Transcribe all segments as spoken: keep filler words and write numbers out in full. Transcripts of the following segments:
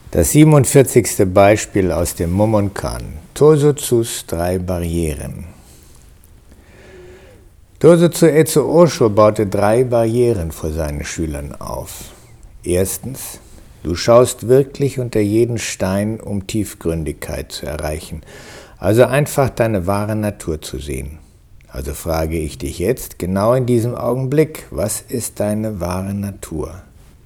Das siebenundvierzigste Beispiel aus dem Mumonkan. Tosutsus drei Barrieren. Tosutsu Etsu Osho baute drei Barrieren vor seinen Schülern auf. Erstens, du schaust wirklich unter jeden Stein, um Tiefgründigkeit zu erreichen, also einfach deine wahre Natur zu sehen. Also frage ich dich jetzt, genau in diesem Augenblick, was ist deine wahre Natur?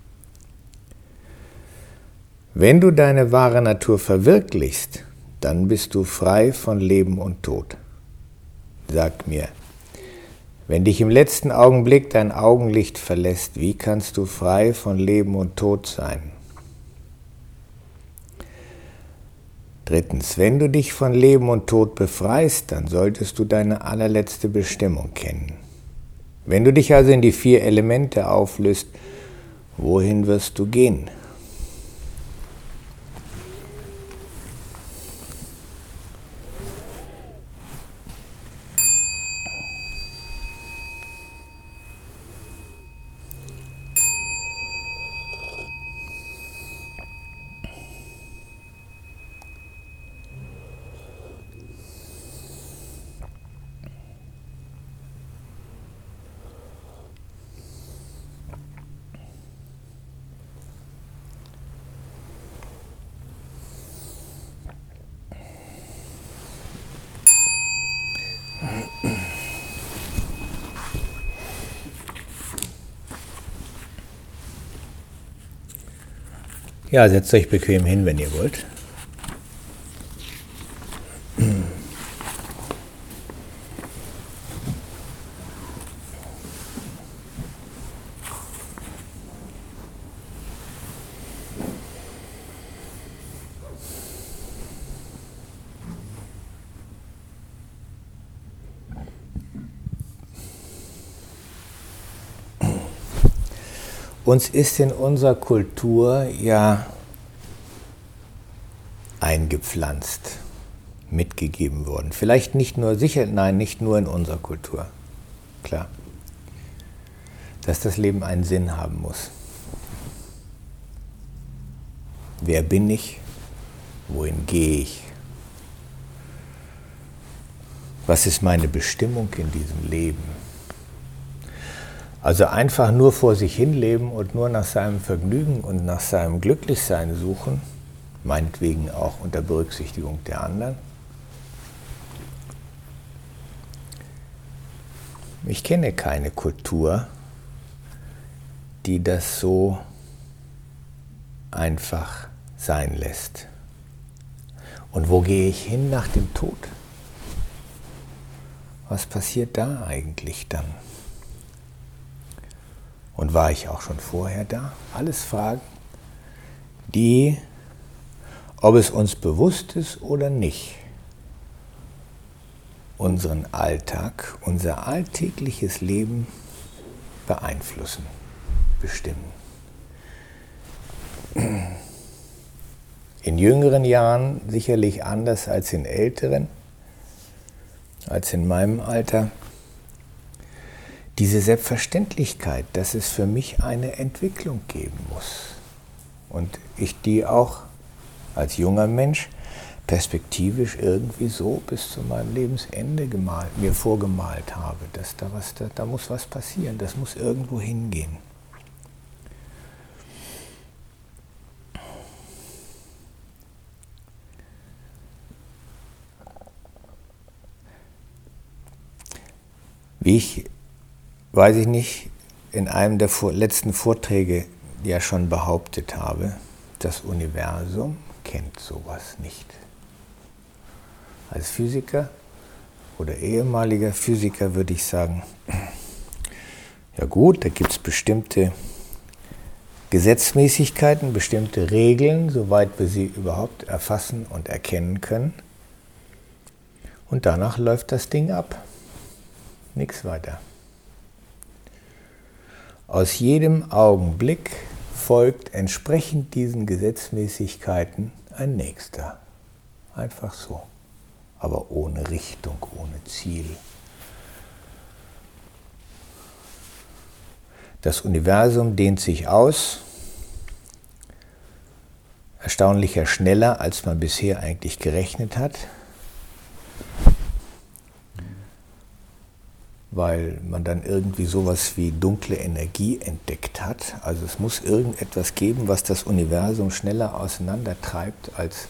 Wenn du deine wahre Natur verwirklichst, dann bist du frei von Leben und Tod. Sag mir, wenn dich im letzten Augenblick dein Augenlicht verlässt, wie kannst du frei von Leben und Tod sein? Drittens, wenn du dich von Leben und Tod befreist, dann solltest du deine allerletzte Bestimmung kennen. Wenn du dich also in die vier Elemente auflöst, wohin wirst du gehen? Ja, setzt euch bequem hin, wenn ihr wollt. Uns ist in unserer Kultur ja eingepflanzt, mitgegeben worden. Vielleicht nicht nur, sicher, nein, nicht nur in unserer Kultur. Klar. Dass das Leben einen Sinn haben muss. Wer bin ich? Wohin gehe ich? Was ist meine Bestimmung in diesem Leben? Also einfach nur vor sich hin leben und nur nach seinem Vergnügen und nach seinem Glücklichsein suchen, meinetwegen auch unter Berücksichtigung der anderen. Ich kenne keine Kultur, die das so einfach sein lässt. Und wo gehe ich hin nach dem Tod? Was passiert da eigentlich dann? Und war ich auch schon vorher da? Alles Fragen, die, ob es uns bewusst ist oder nicht, unseren Alltag, unser alltägliches Leben beeinflussen, bestimmen. In jüngeren Jahren sicherlich anders als in älteren, als in meinem Alter. Diese Selbstverständlichkeit, dass es für mich eine Entwicklung geben muss und ich die auch als junger Mensch perspektivisch irgendwie so bis zu meinem Lebensende gemalt, mir vorgemalt habe, dass da was, da, da muss was passieren, das muss irgendwo hingehen. Wie ich weiß ich nicht, in einem der vor, letzten Vorträge ja schon behauptet habe, das Universum kennt sowas nicht. Als Physiker oder ehemaliger Physiker würde ich sagen, ja gut, da gibt es bestimmte Gesetzmäßigkeiten, bestimmte Regeln, soweit wir sie überhaupt erfassen und erkennen können. Und danach läuft das Ding ab. Nichts weiter. Aus jedem Augenblick folgt entsprechend diesen Gesetzmäßigkeiten ein nächster. Einfach so. Aber ohne Richtung, ohne Ziel. Das Universum dehnt sich aus. erstaunlicher schneller, als man bisher eigentlich gerechnet hat, weil man dann irgendwie sowas wie dunkle Energie entdeckt hat. Also es muss irgendetwas geben, was das Universum schneller auseinandertreibt, als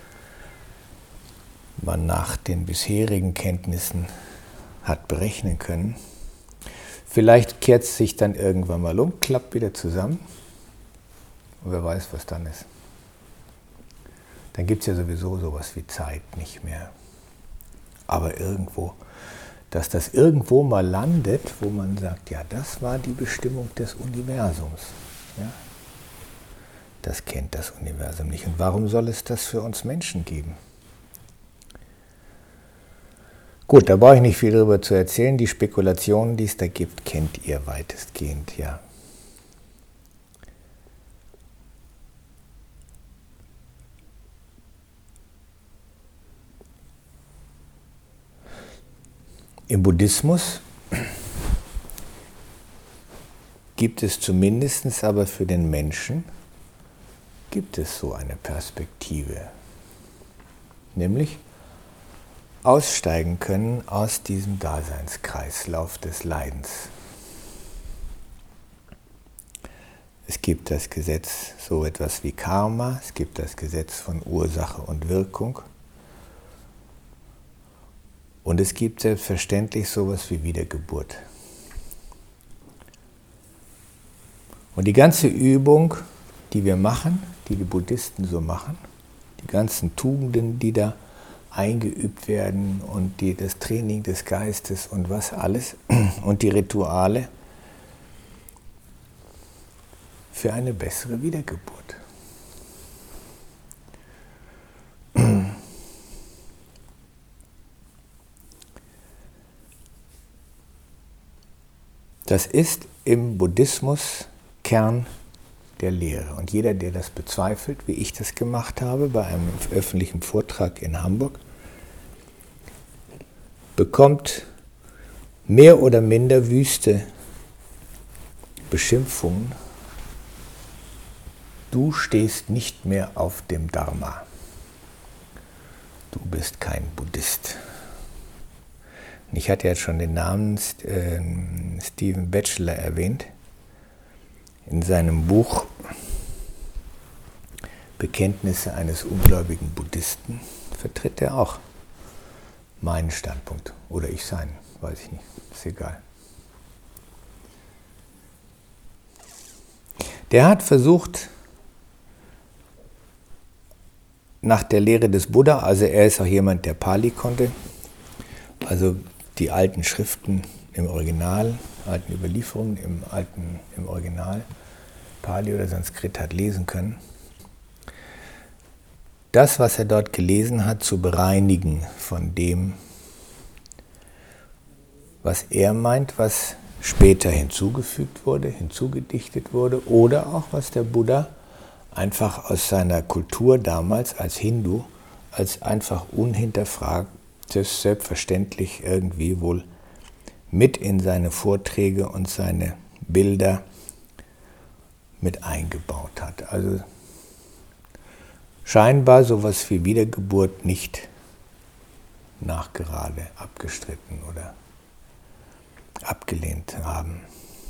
man nach den bisherigen Kenntnissen hat berechnen können. Vielleicht kehrt es sich dann irgendwann mal um, klappt wieder zusammen und wer weiß, was dann ist. Dann gibt es ja sowieso sowas wie Zeit nicht mehr. Aber irgendwo, dass das irgendwo mal landet, wo man sagt, ja, das war die Bestimmung des Universums. Ja? Das kennt das Universum nicht. Und warum soll es das für uns Menschen geben? Gut, da brauche ich nicht viel darüber zu erzählen. Die Spekulationen, die es da gibt, kennt ihr weitestgehend, ja. Im Buddhismus gibt es zumindest aber für den Menschen, gibt es so eine Perspektive, nämlich aussteigen können aus diesem Daseinskreislauf des Leidens. Es gibt das Gesetz, so etwas wie Karma, es gibt das Gesetz von Ursache und Wirkung und es gibt selbstverständlich sowas wie Wiedergeburt. Und die ganze Übung, die wir machen, die die Buddhisten so machen, die ganzen Tugenden, die da eingeübt werden und die, das Training des Geistes und was alles und die Rituale für eine bessere Wiedergeburt. Das ist im Buddhismus Kern der Lehre. Und jeder, der das bezweifelt, wie ich das gemacht habe, bei einem öffentlichen Vortrag in Hamburg, bekommt mehr oder minder wüste Beschimpfungen. Du stehst nicht mehr auf dem Dharma. Du bist kein Buddhist. Ich hatte jetzt schon den Namen Stephen Batchelor erwähnt. In seinem Buch Bekenntnisse eines ungläubigen Buddhisten vertritt er auch meinen Standpunkt. Oder ich seinen, weiß ich nicht, ist egal. Der hat versucht, nach der Lehre des Buddha, also er ist auch jemand, der Pali konnte, also die alten Schriften im Original, alten Überlieferungen im alten, im Original, Pali oder Sanskrit hat lesen können. Das, was er dort gelesen hat, zu bereinigen von dem, was er meint, was später hinzugefügt wurde, hinzugedichtet wurde, oder auch was der Buddha einfach aus seiner Kultur damals als Hindu, als einfach unhinterfragtes, selbstverständlich irgendwie wohl mit in seine Vorträge und seine Bilder mit eingebaut hat. Also scheinbar sowas wie Wiedergeburt nicht nachgerade abgestritten oder abgelehnt haben.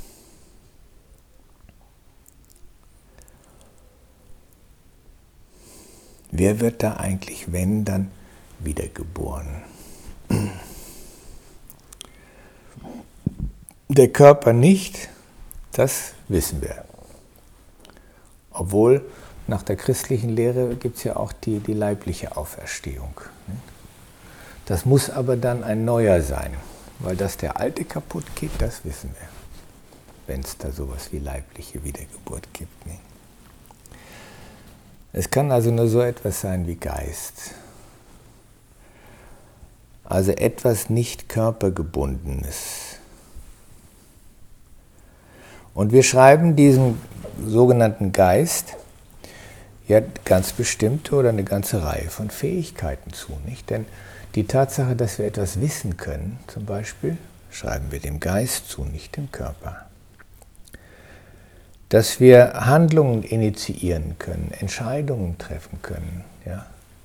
Wer wird da eigentlich, wenn, dann wiedergeboren? Der Körper nicht, das wissen wir. Obwohl, nach der christlichen Lehre gibt es ja auch die, die leibliche Auferstehung. Das muss aber dann ein neuer sein, weil dass der alte kaputt geht, das wissen wir. Wenn es da sowas wie leibliche Wiedergeburt gibt. Ne? Es kann also nur so etwas sein wie Geist. Also etwas nicht körpergebundenes. Und wir schreiben diesem sogenannten Geist ja ganz bestimmte oder eine ganze Reihe von Fähigkeiten zu. Nicht? Denn die Tatsache, dass wir etwas wissen können, zum Beispiel, schreiben wir dem Geist zu, nicht dem Körper. dass wir Handlungen initiieren können, Entscheidungen treffen können, ja?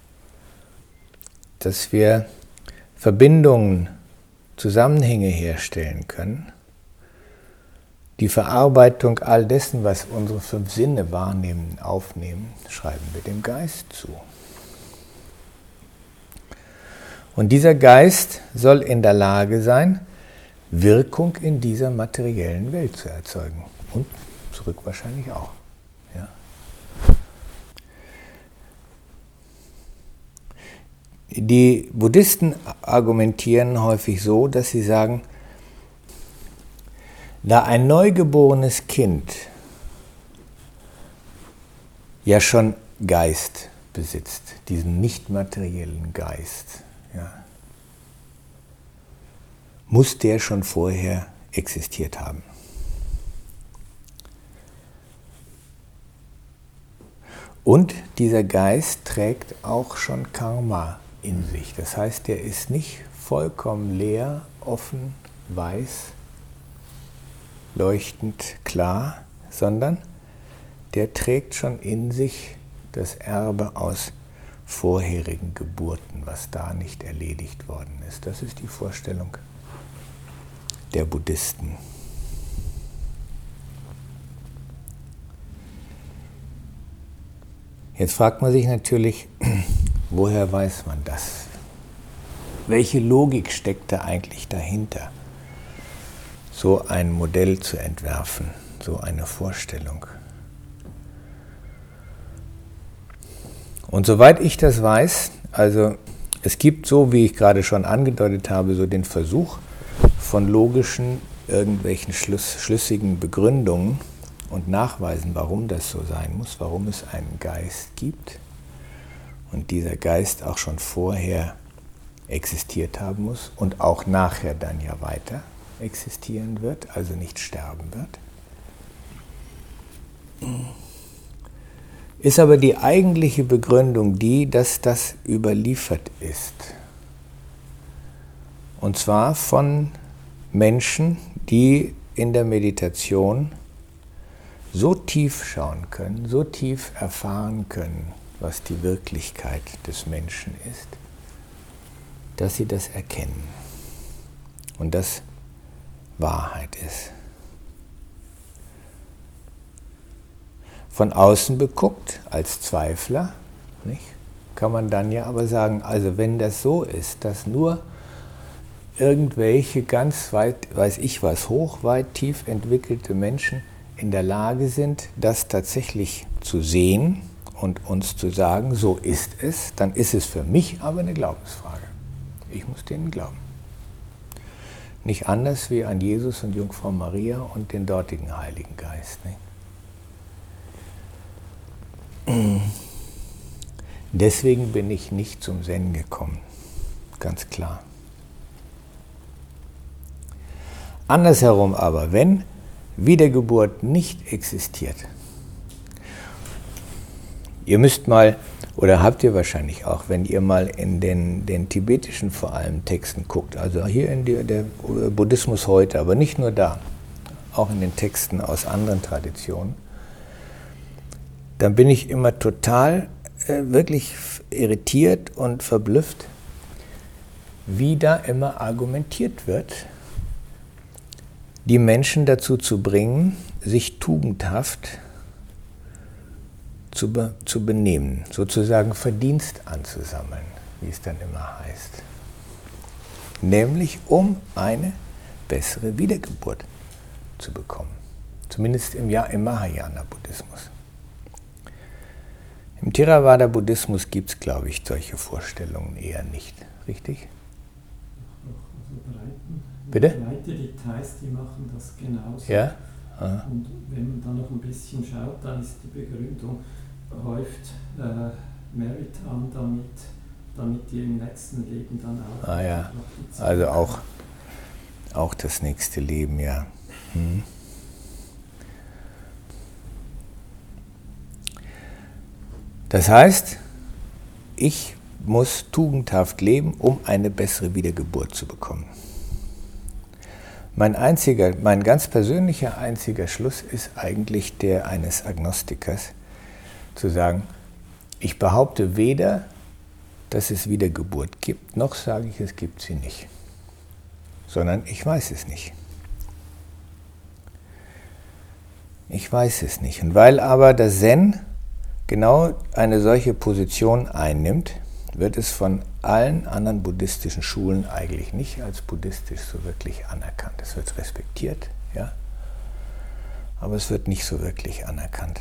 Dass wir Verbindungen, Zusammenhänge herstellen können. Die Verarbeitung all dessen, was unsere fünf Sinne wahrnehmen, aufnehmen, schreiben wir dem Geist zu. Und dieser Geist soll in der Lage sein, Wirkung in dieser materiellen Welt zu erzeugen. Und zurück wahrscheinlich auch. Ja. Die Buddhisten argumentieren häufig so, dass sie sagen, da ein neugeborenes Kind ja schon Geist besitzt, diesen nicht materiellen Geist, ja, muss der schon vorher existiert haben. Und dieser Geist trägt auch schon Karma in sich. Das heißt, der ist nicht vollkommen leer, offen, weiß, leuchtend klar, sondern der trägt schon in sich das Erbe aus vorherigen Geburten, was da nicht erledigt worden ist. Das ist die Vorstellung der Buddhisten. Jetzt fragt man sich natürlich, woher weiß man das? Welche Logik steckt da eigentlich dahinter, so ein Modell zu entwerfen, so eine Vorstellung? Und soweit ich das weiß, also es gibt so, wie ich gerade schon angedeutet habe, so den Versuch von logischen, irgendwelchen Schluss, schlüssigen Begründungen und Nachweisen, warum das so sein muss, warum es einen Geist gibt und dieser Geist auch schon vorher existiert haben muss und auch nachher dann ja weiter existieren wird, also nicht sterben wird. Ist aber die eigentliche Begründung die, dass das überliefert ist. Und zwar von Menschen, die in der Meditation so tief schauen können, so tief erfahren können, was die Wirklichkeit des Menschen ist, dass sie das erkennen und das Wahrheit ist. Von außen beguckt, als Zweifler, nicht, kann man dann ja aber sagen, also wenn das so ist, dass nur irgendwelche ganz weit, weiß ich was, hoch, weit, tief entwickelte Menschen in der Lage sind, das tatsächlich zu sehen und uns zu sagen, so ist es, dann ist es für mich aber eine Glaubensfrage. Ich muss denen glauben. Nicht anders wie an Jesus und Jungfrau Maria und den dortigen Heiligen Geist. Nicht? Deswegen bin ich nicht zum Zen gekommen, ganz klar. Andersherum aber, wenn Wiedergeburt nicht existiert, ihr müsst mal, oder habt ihr wahrscheinlich auch, wenn ihr mal in den, den tibetischen vor allem Texten guckt, also hier in die, der Buddhismus heute, aber nicht nur da, auch in den Texten aus anderen Traditionen, dann bin ich immer total äh, wirklich irritiert und verblüfft, wie da immer argumentiert wird, die Menschen dazu zu bringen, sich tugendhaft zu, be, zu benehmen, sozusagen Verdienst anzusammeln, wie es dann immer heißt. Nämlich um eine bessere Wiedergeburt zu bekommen. Zumindest im, ja, im Mahayana-Buddhismus. Im Theravada-Buddhismus gibt es, glaube ich, solche Vorstellungen eher nicht. Richtig? Bitte? Breite Details, die machen das genauso. Ja? Ah. Und wenn man dann noch ein bisschen schaut, dann ist die Begründung, häuft äh, Merit an, damit, damit die im nächsten Leben dann auch... Ah ja, also auch, auch das nächste Leben, ja. Hm. Das heißt, ich muss tugendhaft leben, um eine bessere Wiedergeburt zu bekommen. Mein einziger, mein ganz persönlicher einziger Schluss ist eigentlich der eines Agnostikers, zu sagen, ich behaupte weder, dass es Wiedergeburt gibt, noch sage ich, es gibt sie nicht, sondern ich weiß es nicht. Ich weiß es nicht. Und weil aber das Zen genau eine solche Position einnimmt, wird es von allen anderen buddhistischen Schulen eigentlich nicht als buddhistisch so wirklich anerkannt. Es wird respektiert, ja, aber es wird nicht so wirklich anerkannt.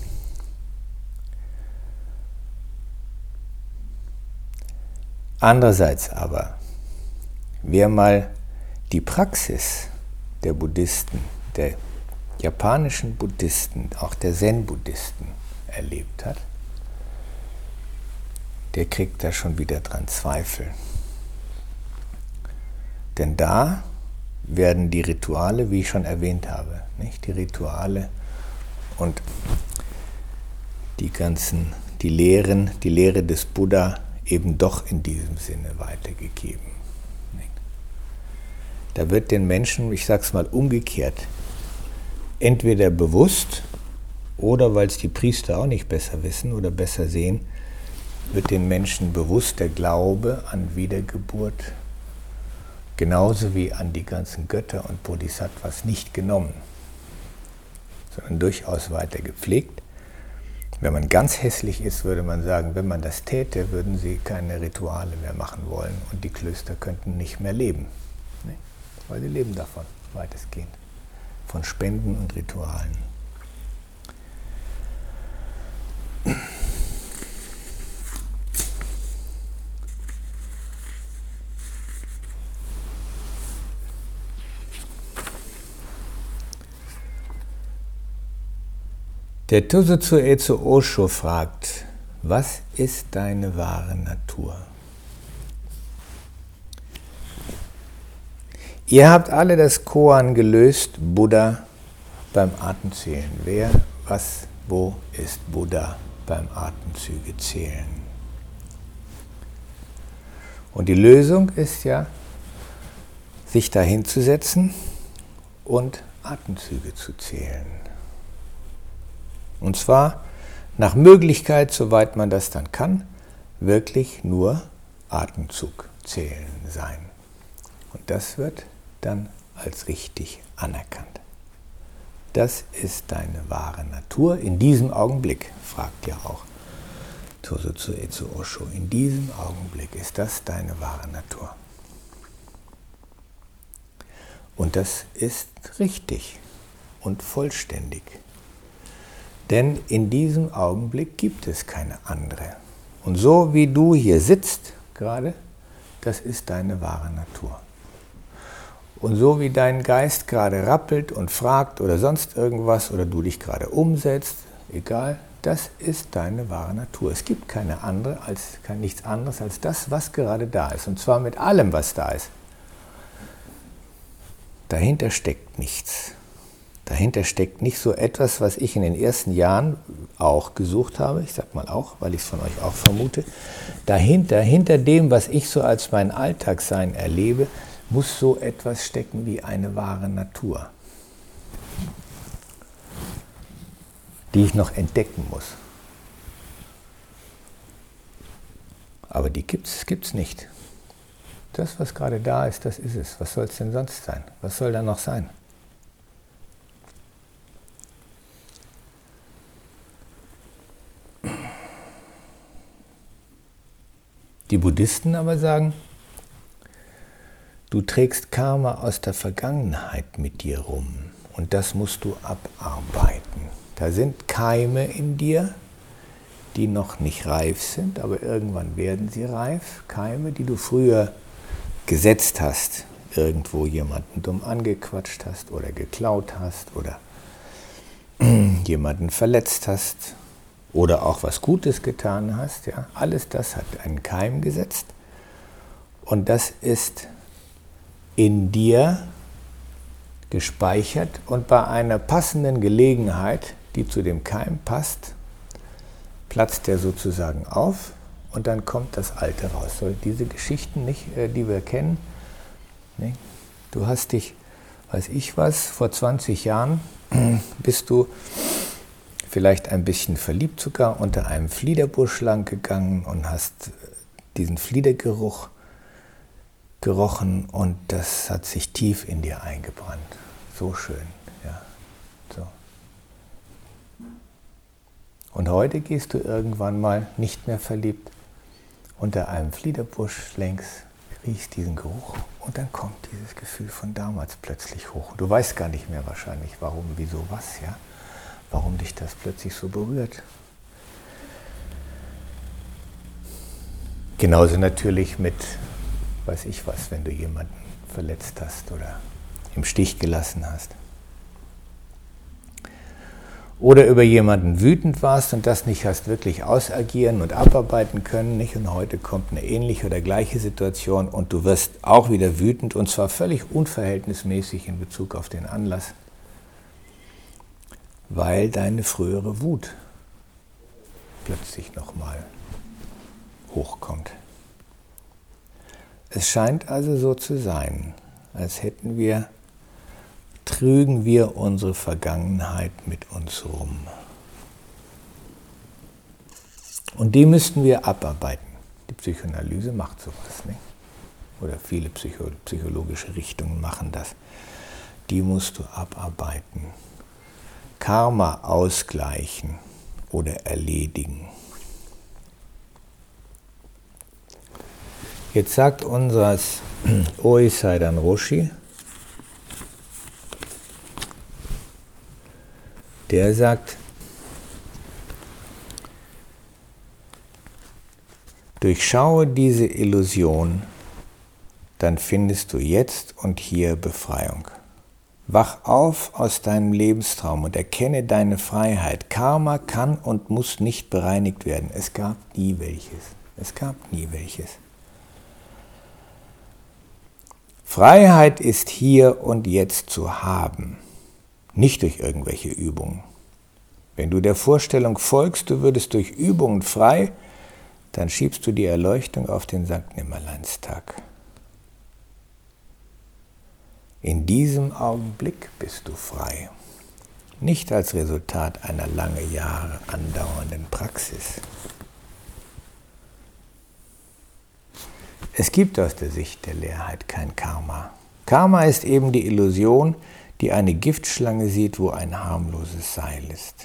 Andererseits aber, wer mal die Praxis der Buddhisten, der japanischen Buddhisten, auch der Zen-Buddhisten erlebt hat, der kriegt da schon wieder dran Zweifel. Denn da werden die Rituale, wie ich schon erwähnt habe, nicht? Die Rituale und die ganzen, die Lehren, die Lehre des Buddha eben doch in diesem Sinne weitergegeben. Nicht? Da wird den Menschen, ich sag's mal umgekehrt, entweder bewusst oder weil es die Priester auch nicht besser wissen oder besser sehen, wird den Menschen bewusst der Glaube an Wiedergeburt genauso wie an die ganzen Götter und Bodhisattvas nicht genommen, sondern durchaus weiter gepflegt. Wenn man ganz hässlich ist, würde man sagen, wenn man das täte, würden sie keine Rituale mehr machen wollen und die Klöster könnten nicht mehr leben. Ne? Weil sie leben davon, weitestgehend, von Spenden und Ritualen. Der Tosutsu Etsu Osho fragt, was ist deine wahre Natur? Ihr habt alle das Koan gelöst, Buddha beim Atemzählen. Wer, was, wo ist Buddha beim Atemzüge zählen? Und die Lösung ist ja, sich dahinzusetzen und Atemzüge zu zählen. Und zwar nach Möglichkeit, soweit man das dann kann, wirklich nur Atemzug zählen sein. Und das wird dann als richtig anerkannt. Das ist deine wahre Natur in diesem Augenblick, fragt ja auch Tosutsu Etsu Osho. In diesem Augenblick ist das deine wahre Natur. Und das ist richtig und vollständig. Denn in diesem Augenblick gibt es keine andere. Und so wie du hier sitzt gerade, das ist deine wahre Natur. Und so wie dein Geist gerade rappelt und fragt oder sonst irgendwas oder du dich gerade umsetzt, egal, das ist deine wahre Natur. Es gibt keine andere, als, kein, nichts anderes als das, was gerade da ist. Und zwar mit allem, was da ist. Dahinter steckt nichts. Dahinter steckt nicht so etwas, was ich in den ersten Jahren auch gesucht habe, ich sag mal auch, weil ich es von euch auch vermute. Dahinter, hinter dem, was ich so als mein Alltagssein erlebe, muss so etwas stecken wie eine wahre Natur, die ich noch entdecken muss. Aber die gibt's, gibt's nicht. Das, was gerade da ist, das ist es. Was soll es denn sonst sein? Was soll da noch sein? Die Buddhisten aber sagen, du trägst Karma aus der Vergangenheit mit dir rum und das musst du abarbeiten. Da sind Keime in dir, die noch nicht reif sind, aber irgendwann werden sie reif. Keime, die du früher gesetzt hast, irgendwo jemanden dumm angequatscht hast oder geklaut hast oder jemanden verletzt hast. Oder auch was Gutes getan hast, ja, alles das hat einen Keim gesetzt und das ist in dir gespeichert und bei einer passenden Gelegenheit, die zu dem Keim passt, platzt der sozusagen auf und dann kommt das Alte raus. So, diese Geschichten, nicht, die wir kennen, nicht? Du hast dich weiß ich was, vor zwanzig Jahren bist du vielleicht ein bisschen verliebt sogar unter einem Fliederbusch lang gegangen und hast diesen Fliedergeruch gerochen und das hat sich tief in dir eingebrannt. So schön, ja. So. Und heute gehst du irgendwann mal nicht mehr verliebt unter einem Fliederbusch längs, riechst diesen Geruch und dann kommt dieses Gefühl von damals plötzlich hoch. Du weißt gar nicht mehr wahrscheinlich, warum, wieso, was, ja. Warum dich das plötzlich so berührt. Genauso natürlich mit, weiß ich was, wenn du jemanden verletzt hast oder im Stich gelassen hast. Oder über jemanden wütend warst und das nicht hast wirklich ausagieren und abarbeiten können, nicht? Und heute kommt eine ähnliche oder gleiche Situation und du wirst auch wieder wütend und zwar völlig unverhältnismäßig in Bezug auf den Anlass, weil deine frühere Wut plötzlich nochmal hochkommt. Es scheint also so zu sein, als hätten wir, trügen wir unsere Vergangenheit mit uns rum. Und die müssten wir abarbeiten. Die Psychoanalyse macht sowas, nicht? Oder viele Psycho- psychologische Richtungen machen das. Die musst du abarbeiten. Karma ausgleichen oder erledigen. Jetzt sagt unser Oi Saidan Roshi, der sagt, durchschaue diese Illusion, dann findest du jetzt und hier Befreiung. Wach auf aus deinem Lebenstraum und erkenne deine Freiheit. Karma kann und muss nicht bereinigt werden. Es gab nie welches. Es gab nie welches. Freiheit ist hier und jetzt zu haben, nicht durch irgendwelche Übungen. Wenn du der Vorstellung folgst, du würdest durch Übungen frei, dann schiebst du die Erleuchtung auf den Sankt Nimmerleinstag. In diesem Augenblick bist du frei, nicht als Resultat einer lange Jahre andauernden Praxis. Es gibt aus der Sicht der Leerheit kein Karma. Karma ist eben die Illusion, die eine Giftschlange sieht, wo ein harmloses Seil ist.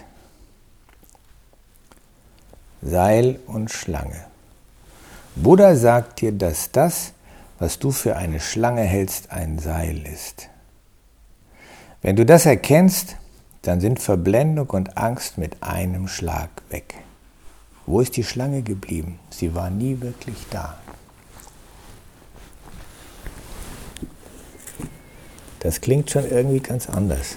Seil und Schlange. Buddha sagt dir, dass das, was du für eine Schlange hältst, ein Seil ist. Wenn du das erkennst, dann sind Verblendung und Angst mit einem Schlag weg. Wo ist die Schlange geblieben? Sie war nie wirklich da. Das klingt schon irgendwie ganz anders.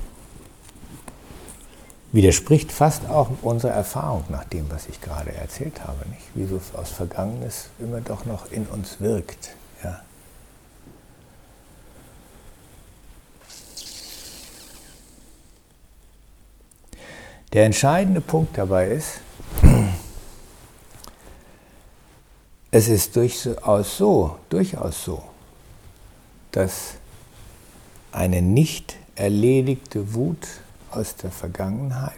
Widerspricht fast auch unserer Erfahrung nach dem, was ich gerade erzählt habe, nicht? Wie so aus Vergangenes immer doch noch in uns wirkt. Ja. Der entscheidende Punkt dabei ist, es ist durchaus so, durchaus so, dass eine nicht erledigte Wut aus der Vergangenheit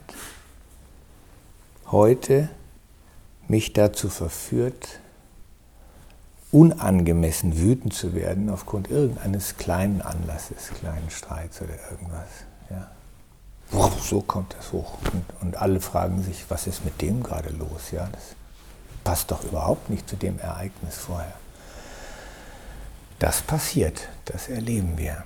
heute mich dazu verführt, unangemessen wütend zu werden aufgrund irgendeines kleinen Anlasses, kleinen Streits oder irgendwas. Ja. So kommt das hoch. Und, und alle fragen sich, was ist mit dem gerade los? Ja, das passt doch überhaupt nicht zu dem Ereignis vorher. Das passiert, das erleben wir.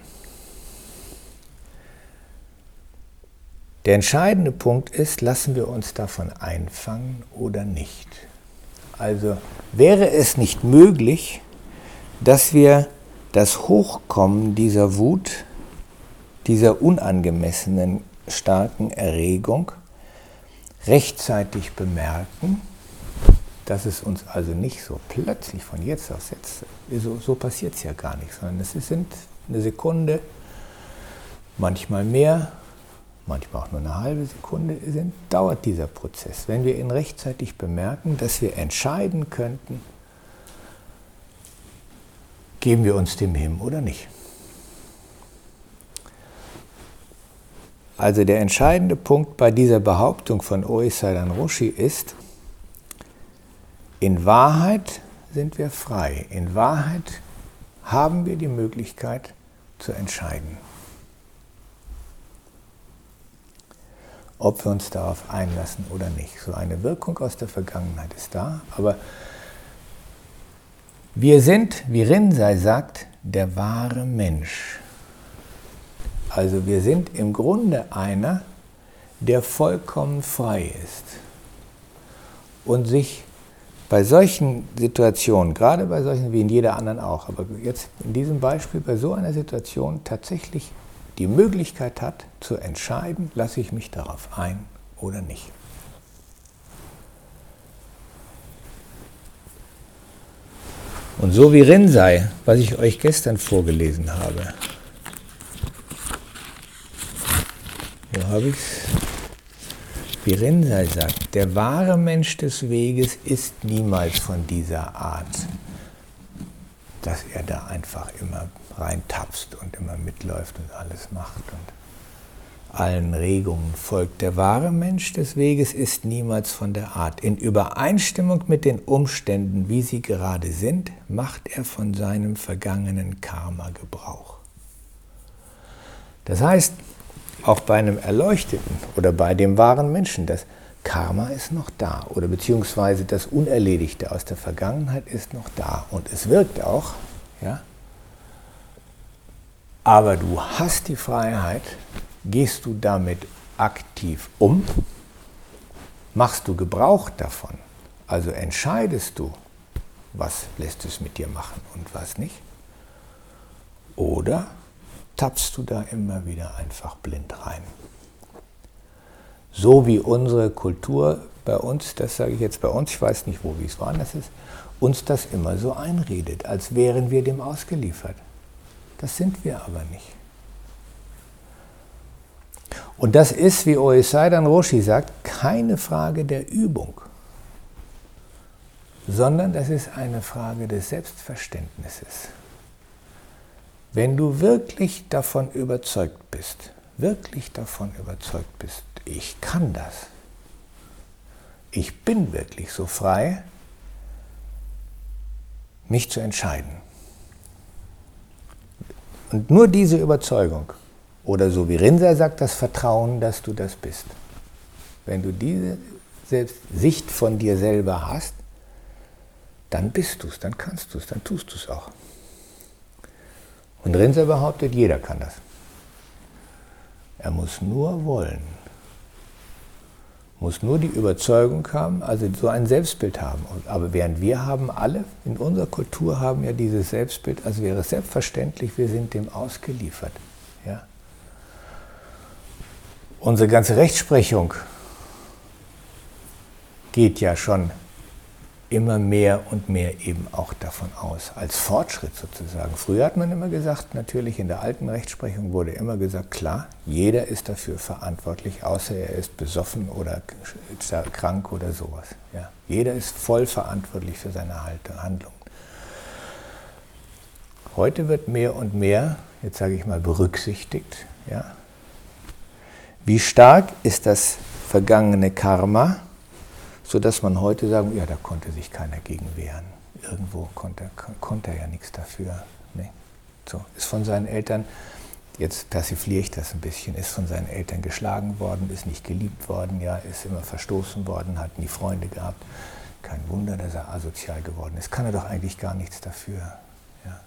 Der entscheidende Punkt ist, lassen wir uns davon einfangen oder nicht. Also wäre es nicht möglich, dass wir das Hochkommen dieser Wut, dieser unangemessenen, starken Erregung rechtzeitig bemerken, dass es uns also nicht so plötzlich von jetzt auf jetzt, so, so passiert es ja gar nicht, sondern es sind eine Sekunde, manchmal mehr, manchmal auch nur eine halbe Sekunde, sind, dauert dieser Prozess. Wenn wir ihn rechtzeitig bemerken, dass wir entscheiden könnten, geben wir uns dem hin oder nicht. Also der entscheidende Punkt bei dieser Behauptung von Oe Seidan Roshi ist, in Wahrheit sind wir frei. In Wahrheit haben wir die Möglichkeit zu entscheiden, ob wir uns darauf einlassen oder nicht. So eine Wirkung aus der Vergangenheit ist da, aber wir sind, wie Rinzai sagt, der wahre Mensch. Also wir sind im Grunde einer, der vollkommen frei ist und sich bei solchen Situationen, gerade bei solchen wie in jeder anderen auch, aber jetzt in diesem Beispiel bei so einer Situation tatsächlich die Möglichkeit hat zu entscheiden, lasse ich mich darauf ein oder nicht. Und so wie Rinzai, was ich euch gestern vorgelesen habe, wo habe ich es? Wie Rinzai sagt, der wahre Mensch des Weges ist niemals von dieser Art, dass er da einfach immer reintapst und immer mitläuft und alles macht und allen Regungen folgt. Der wahre Mensch des Weges ist niemals von der Art. In Übereinstimmung mit den Umständen, wie sie gerade sind, macht er von seinem vergangenen Karma Gebrauch. Das heißt, auch bei einem Erleuchteten oder bei dem wahren Menschen, das Karma ist noch da oder beziehungsweise das Unerledigte aus der Vergangenheit ist noch da und es wirkt auch, ja. Aber du hast die Freiheit, gehst du damit aktiv um, machst du Gebrauch davon, also entscheidest du, was lässt es mit dir machen und was nicht, oder tappst du da immer wieder einfach blind rein. So wie unsere Kultur bei uns, das sage ich jetzt bei uns, ich weiß nicht, wo, wie es woanders ist, uns das immer so einredet, als wären wir dem ausgeliefert. Das sind wir aber nicht. Und das ist, wie Oe Seidan Roshi sagt, keine Frage der Übung, sondern das ist eine Frage des Selbstverständnisses. Wenn du wirklich davon überzeugt bist, wirklich davon überzeugt bist, ich kann das, ich bin wirklich so frei, mich zu entscheiden. Und nur diese Überzeugung, oder so wie Rinzai sagt, das Vertrauen, dass du das bist. Wenn du diese Sicht von dir selber hast, dann bist du es, dann kannst du es, dann tust du es auch. Und Rinzai behauptet, jeder kann das. Er muss nur wollen. Muss nur die Überzeugung haben, also so ein Selbstbild haben. Aber während wir haben alle, in unserer Kultur haben ja dieses Selbstbild, als wäre es selbstverständlich, wir sind dem ausgeliefert. Ja? Unsere ganze Rechtsprechung geht ja schon immer mehr und mehr eben auch davon aus, als Fortschritt sozusagen. Früher hat man immer gesagt, natürlich in der alten Rechtsprechung wurde immer gesagt, klar, jeder ist dafür verantwortlich, außer er ist besoffen oder krank oder sowas. Ja. Jeder ist voll verantwortlich für seine Handlungen. Heute wird mehr und mehr, jetzt sage ich mal, berücksichtigt, ja. Wie stark ist das vergangene Karma, sodass man heute sagen, ja, da konnte sich keiner gegen wehren. Irgendwo konnte, konnte er ja nichts dafür. Nee. So, ist von seinen Eltern, jetzt persifliere ich das ein bisschen, ist von seinen Eltern geschlagen worden, ist nicht geliebt worden, ja, ist immer verstoßen worden, hat nie Freunde gehabt. Kein Wunder, dass er asozial geworden ist. Kann er doch eigentlich gar nichts dafür. Ja.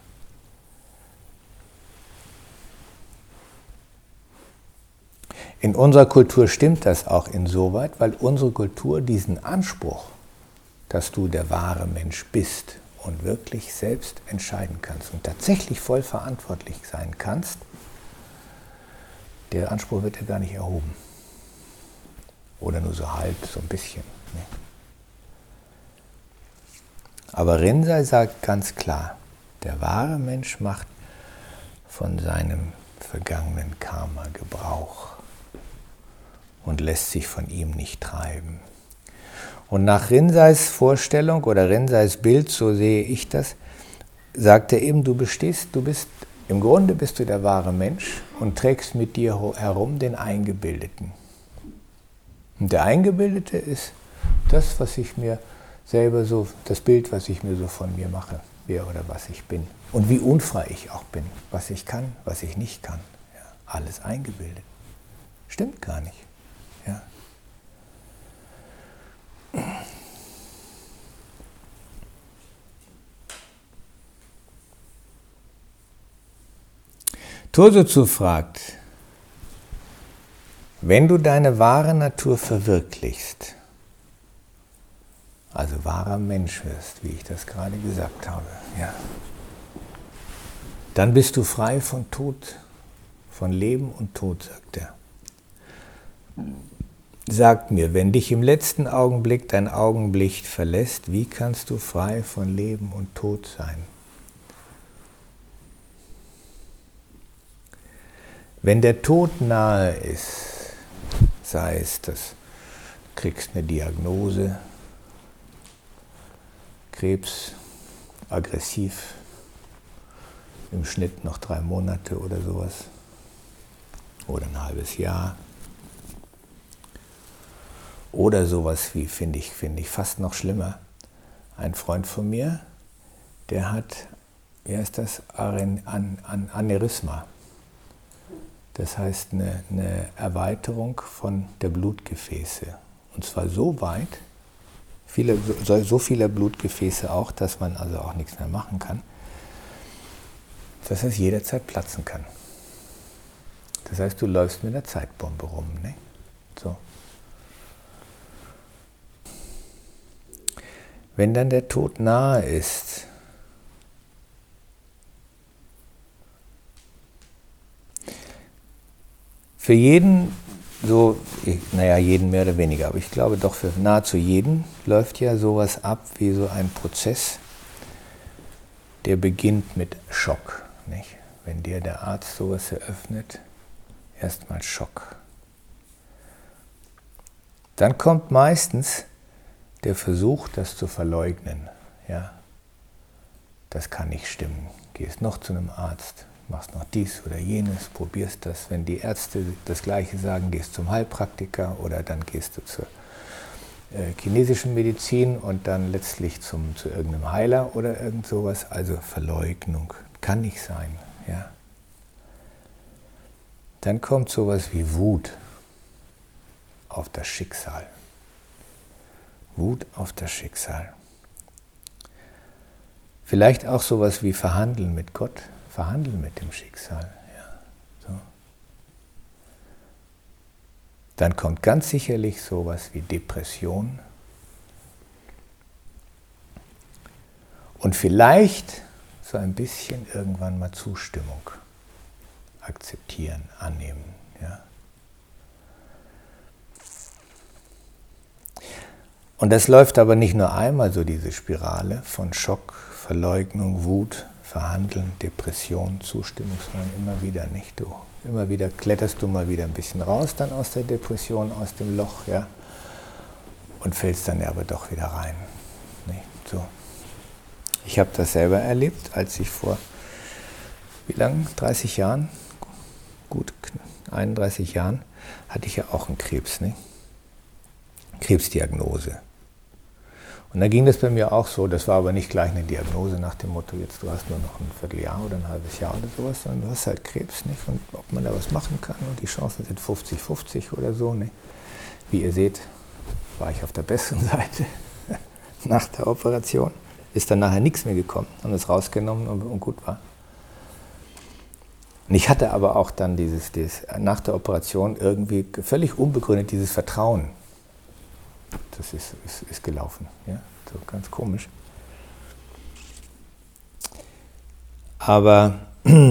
In unserer Kultur stimmt das auch insoweit, weil unsere Kultur diesen Anspruch, dass du der wahre Mensch bist und wirklich selbst entscheiden kannst und tatsächlich voll verantwortlich sein kannst, der Anspruch wird ja gar nicht erhoben. Oder nur so halb, so ein bisschen. Ne? Aber Rinzai sagt ganz klar, der wahre Mensch macht von seinem vergangenen Karma Gebrauch und lässt sich von ihm nicht treiben. Und nach Rinzais Vorstellung oder Rinzais Bild, so sehe ich das, sagt er eben, du bestehst, du bist Im Grunde bist du der wahre Mensch und trägst mit dir herum den Eingebildeten. Und der Eingebildete ist das, was ich mir selber so, das Bild, was ich mir so von mir mache, wer oder was ich bin. Und wie unfrei ich auch bin, was ich kann, was ich nicht kann. Ja, alles eingebildet. Stimmt gar nicht. Ja. Tosutsu fragt, wenn du deine wahre Natur verwirklichst, also wahrer Mensch wirst, wie ich das gerade gesagt habe, ja, dann bist du frei von Tod, von Leben und Tod, sagt er. Sag mir, wenn dich im letzten Augenblick dein Augenlicht verlässt, wie kannst du frei von Leben und Tod sein? Wenn der Tod nahe ist, sei es, dass du kriegst eine Diagnose, Krebs, aggressiv, im Schnitt noch drei Monate oder sowas, oder ein halbes Jahr, oder sowas wie, finde ich, finde ich fast noch schlimmer, ein Freund von mir, der hat, wie heißt das, Aneurysma. Das heißt eine, eine Erweiterung von der Blutgefäße. Und zwar so weit, viele, so, so viele Blutgefäße auch, dass man also auch nichts mehr machen kann, dass es jederzeit platzen kann. Das heißt, du läufst mit einer Zeitbombe rum. Ne? So. Wenn dann der Tod nahe ist, für jeden, so, naja, jeden mehr oder weniger, aber ich glaube doch für nahezu jeden läuft ja sowas ab wie so ein Prozess, der beginnt mit Schock. Nicht? Wenn dir der Arzt sowas eröffnet, erstmal Schock. Dann kommt meistens der Versuch, das zu verleugnen. Ja, das kann nicht stimmen. Gehst noch zu einem Arzt, machst noch dies oder jenes, probierst das. Wenn die Ärzte das Gleiche sagen, gehst zum Heilpraktiker oder dann gehst du zur äh, chinesischen Medizin und dann letztlich zum, zu irgendeinem Heiler oder irgend sowas. Also Verleugnung kann nicht sein. Ja. Dann kommt sowas wie Wut auf das Schicksal. Wut auf das Schicksal. Vielleicht auch sowas wie Verhandeln mit Gott. Verhandeln mit dem Schicksal. Ja, so. Dann kommt ganz sicherlich sowas wie Depression. Und vielleicht so ein bisschen irgendwann mal Zustimmung. Akzeptieren, annehmen. Ja. Und das läuft aber nicht nur einmal so, diese Spirale von Schock, Verleugnung, Wut, Verhandeln, Depression, Zustimmung, sondern immer wieder, nicht du. Immer wieder kletterst du mal wieder ein bisschen raus dann aus der Depression, aus dem Loch, ja, und fällst dann ja aber doch wieder rein. Nicht? So. Ich habe das selber erlebt, als ich vor, wie lang, dreißig Jahren, gut einunddreißig Jahren, hatte ich ja auch einen Krebs, nicht? Krebsdiagnose. Und da ging das bei mir auch so, das war aber nicht gleich eine Diagnose nach dem Motto, jetzt du hast nur noch ein Vierteljahr oder ein halbes Jahr oder sowas, sondern du hast halt Krebs, nicht? Und ob man da was machen kann und die Chancen sind fünfzig fünfzig oder so, nicht? Wie ihr seht, war ich auf der besseren Seite nach der Operation. Ist dann nachher nichts mehr gekommen, haben es rausgenommen und, und gut war. Und ich hatte aber auch dann dieses, dieses, nach der Operation irgendwie völlig unbegründet dieses Vertrauen. Das ist, ist, ist gelaufen, ja, so ganz komisch. Aber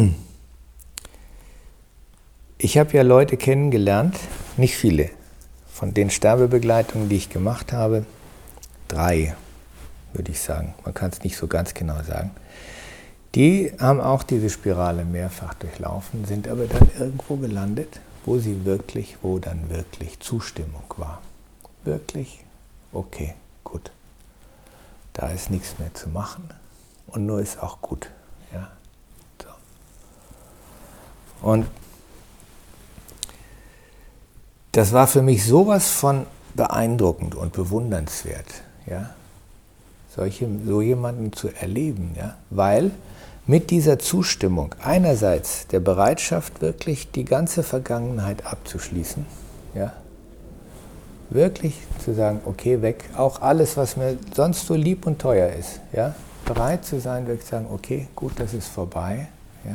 ich habe ja Leute kennengelernt, nicht viele, von den Sterbebegleitungen, die ich gemacht habe, drei, würde ich sagen, man kann es nicht so ganz genau sagen, die haben auch diese Spirale mehrfach durchlaufen, sind aber dann irgendwo gelandet, wo sie wirklich, wo dann wirklich Zustimmung war. Wirklich, okay, gut. Da ist nichts mehr zu machen und nur ist auch gut. Ja, so. Und das war für mich sowas von beeindruckend und bewundernswert, ja, solche, so jemanden zu erleben, ja, weil mit dieser Zustimmung einerseits der Bereitschaft, wirklich die ganze Vergangenheit abzuschließen, ja, wirklich zu sagen, okay, weg, auch alles, was mir sonst so lieb und teuer ist, ja, bereit zu sein, wirklich zu sagen, okay, gut, das ist vorbei, ja,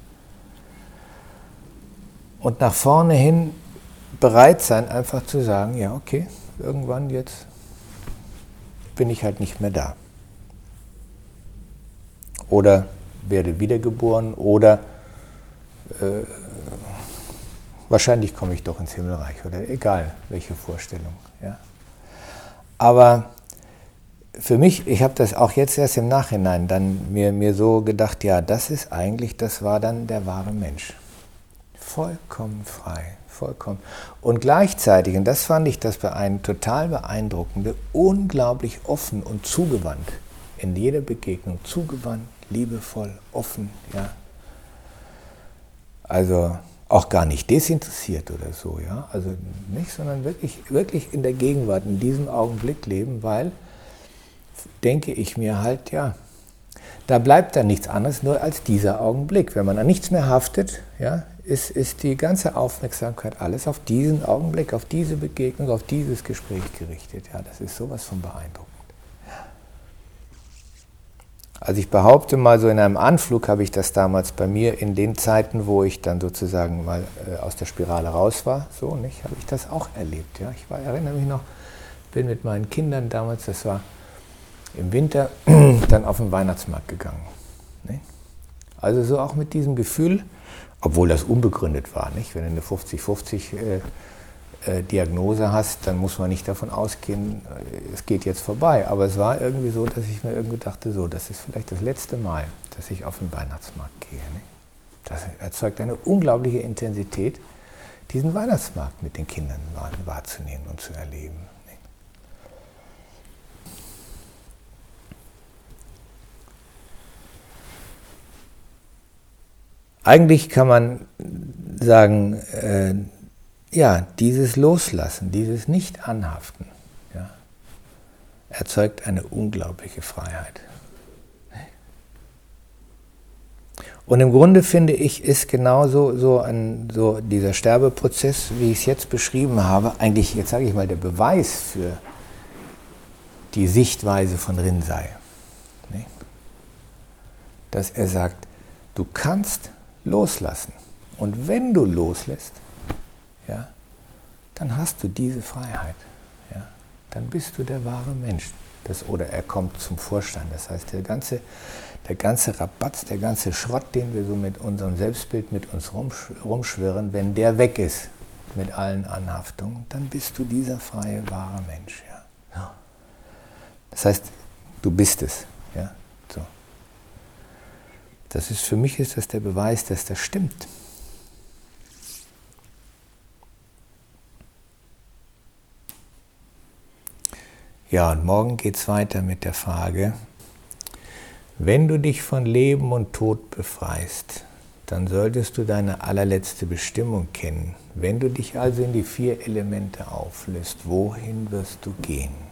und nach vorne hin bereit sein, einfach zu sagen, ja, okay, irgendwann jetzt bin ich halt nicht mehr da. Oder werde wiedergeboren oder äh, wahrscheinlich komme ich doch ins Himmelreich oder egal, welche Vorstellung. Ja. Aber für mich, ich habe das auch jetzt erst im Nachhinein dann mir, mir so gedacht, ja, das ist eigentlich, das war dann der wahre Mensch. Vollkommen frei. Vollkommen. Und gleichzeitig, und das fand ich das beein- total beeindruckende, unglaublich offen und zugewandt. In jeder Begegnung zugewandt, liebevoll, offen, ja. Also auch gar nicht desinteressiert oder so, ja. Also nicht, sondern wirklich, wirklich in der Gegenwart, in diesem Augenblick leben, weil, denke ich mir halt, ja, da bleibt dann nichts anderes nur als dieser Augenblick. Wenn man an nichts mehr haftet, ja, ist, ist die ganze Aufmerksamkeit alles auf diesen Augenblick, auf diese Begegnung, auf dieses Gespräch gerichtet. Ja, das ist sowas von beeindruckend. Also ich behaupte mal, so in einem Anflug habe ich das damals bei mir in den Zeiten, wo ich dann sozusagen mal äh, aus der Spirale raus war, so nicht, habe ich das auch erlebt. Ja. Ich war, erinnere mich noch, bin mit meinen Kindern damals, das war im Winter, dann auf den Weihnachtsmarkt gegangen. Ne? Also so auch mit diesem Gefühl, obwohl das unbegründet war, nicht? Wenn du eine fünfzig fünfzig äh, äh, Diagnose hast, dann muss man nicht davon ausgehen, äh, es geht jetzt vorbei. Aber es war irgendwie so, dass ich mir irgendwie dachte, so, das ist vielleicht das letzte Mal, dass ich auf den Weihnachtsmarkt gehe. Nicht? Das erzeugt eine unglaubliche Intensität, diesen Weihnachtsmarkt mit den Kindern wahr, wahrzunehmen und zu erleben. Nicht? Eigentlich kann man sagen, äh, ja, dieses Loslassen, dieses Nicht-Anhaften, ja, erzeugt eine unglaubliche Freiheit. Und im Grunde finde ich, ist genauso so ein, so dieser Sterbeprozess, wie ich es jetzt beschrieben habe, eigentlich, jetzt sage ich mal, der Beweis für die Sichtweise von Rinzai. Ne? Dass er sagt, du kannst loslassen. Und wenn du loslässt, ja, dann hast du diese Freiheit. Ja, dann bist du der wahre Mensch. Das, oder er kommt zum Vorstand. Das heißt, der ganze, der ganze Rabatz, der ganze Schrott, den wir so mit unserem Selbstbild mit uns rumsch rumschwirren, wenn der weg ist, mit allen Anhaftungen, dann bist du dieser freie, wahre Mensch. Ja. Ja. Das heißt, du bist es. Ja. So. Das ist, für mich ist das der Beweis, dass das stimmt. Ja, und morgen geht es weiter mit der Frage, wenn du dich von Leben und Tod befreist, dann solltest du deine allerletzte Bestimmung kennen. Wenn du dich also in die vier Elemente auflöst, wohin wirst du gehen?